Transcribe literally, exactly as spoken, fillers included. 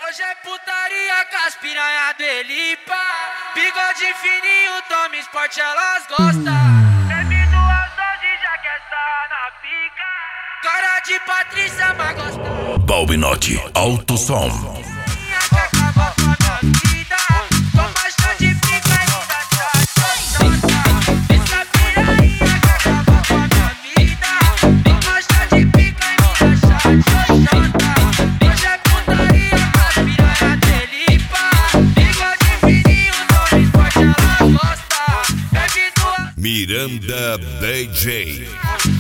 Hoje é putaria com as piranha do Elipa. Bigode fininho, toma esporte, elas gostam. Bebe duas doses, já quer estar na pica. Cara de Patrícia, mas gosta. Balbinotti, alto som. Minha que acabou com a minha vida. Toma chá de pica e me dá chá. Essa piranha que acabou com a minha vida. Toma chá de pica e me dá chá. Hoje é putaria com as piranha do Elipa. Bigode fininho, toma esporte, elas gostam. Bebe duas. Miranda D J.